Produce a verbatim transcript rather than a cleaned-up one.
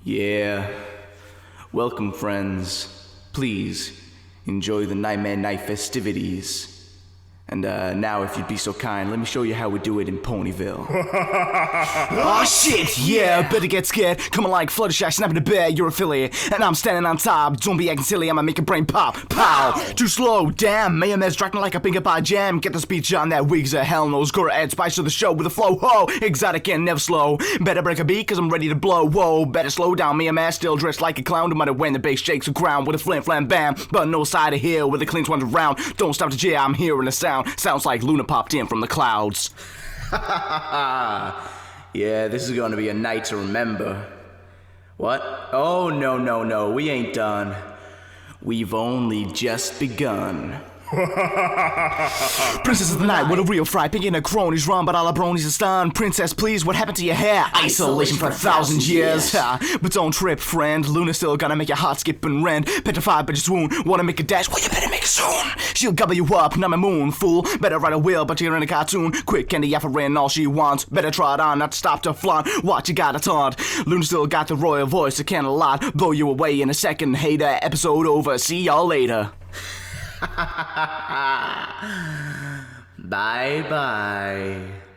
Yeah. Welcome, friends. Please enjoy the Nightmare Night festivities. And uh, now, if you'd be so kind, let me show you how we do it in Ponyville. Oh shit, yeah, better get scared. Coming like Fluttershy, snapping the bear, you're affiliate. And I'm standing on top, don't be acting silly, I'ma make your brain pop. Pow! Too slow, damn, Mayonnaise dragging like a finger pie jam. Get the speech on that wigs a hell knows. Go add spice to the show with a flow, ho! Exotic and never slow. Better break a beat, cause I'm ready to blow, whoa. Better slow down, Mayonnaise still dressed like a clown. No matter when the bass shakes the ground with a flim flam bam. But no side of here with the cleans ones around. Don't stop the jam, I'm hearing the sound. Sounds like Luna popped in from the clouds. Yeah, this is gonna be a night to remember. What? Oh, no, no, no, we ain't done. We've only just begun. Princess of the night, what a real fright. Picking a cronies run, but all our bronies are stunned. Princess, please, what happened to your hair? Isolation for a thousand years. Ha, but don't trip, friend. Luna's still gonna make your heart skip and rend. Petrified but you swoon. Wanna make a dash? Well, you better make it soon. She'll gobble you up, not my moon, fool. Better write a will, but you're in a cartoon. Quick candy offering all she wants. Better try it on, not to stop to flaunt. What you got a taunt? Luna still got the royal voice, it can a lot. Blow you away in a second, hater. Episode over, see y'all later. Bye bye.